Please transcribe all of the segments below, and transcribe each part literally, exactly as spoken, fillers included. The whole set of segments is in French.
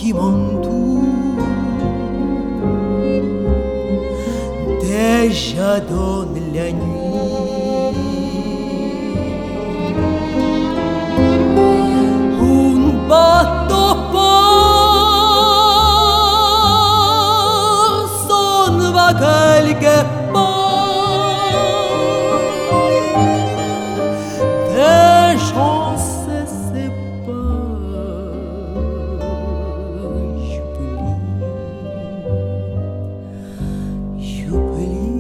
qui m'entourent déjà donne la nuit. Un bateau part, s'en va quelque part. Des gens se séparent. J'oublie,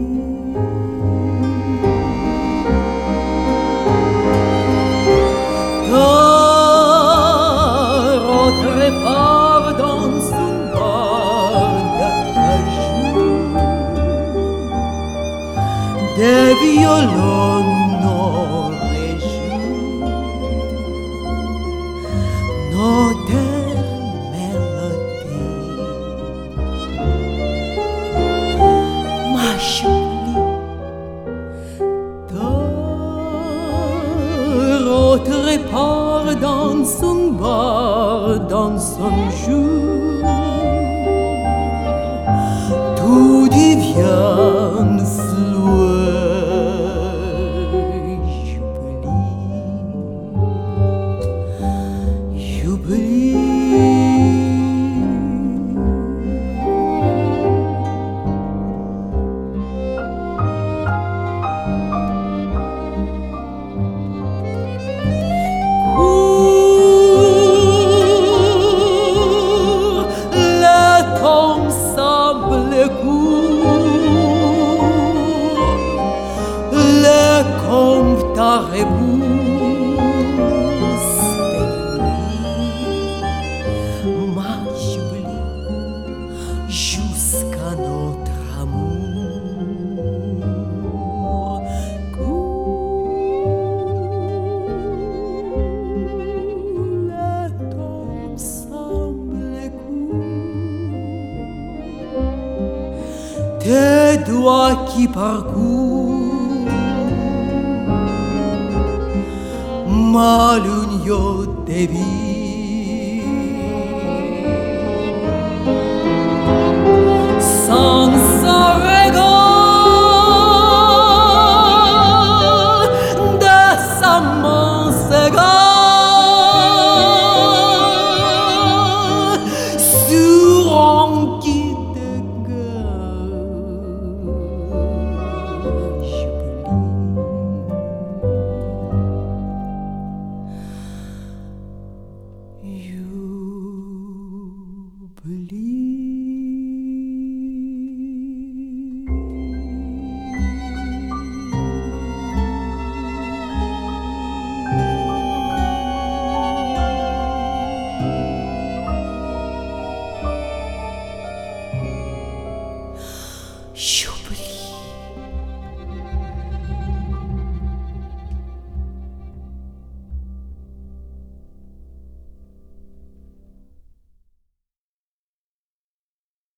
j'oublie. Car autre part dans son bar d'acajou, des violons n'auraient joué notre mélodie. Ma jolie, car autre part dans son bar, dans son jour, tout devient flouet. J'oublie, j'oublie. Cours, le temps semble court, le compte à rebours s'évanouit. Ma j'oublie jusqu'à notre amour. Cours, le temps semble court, tes doigts qui parcourent ma lune de vie.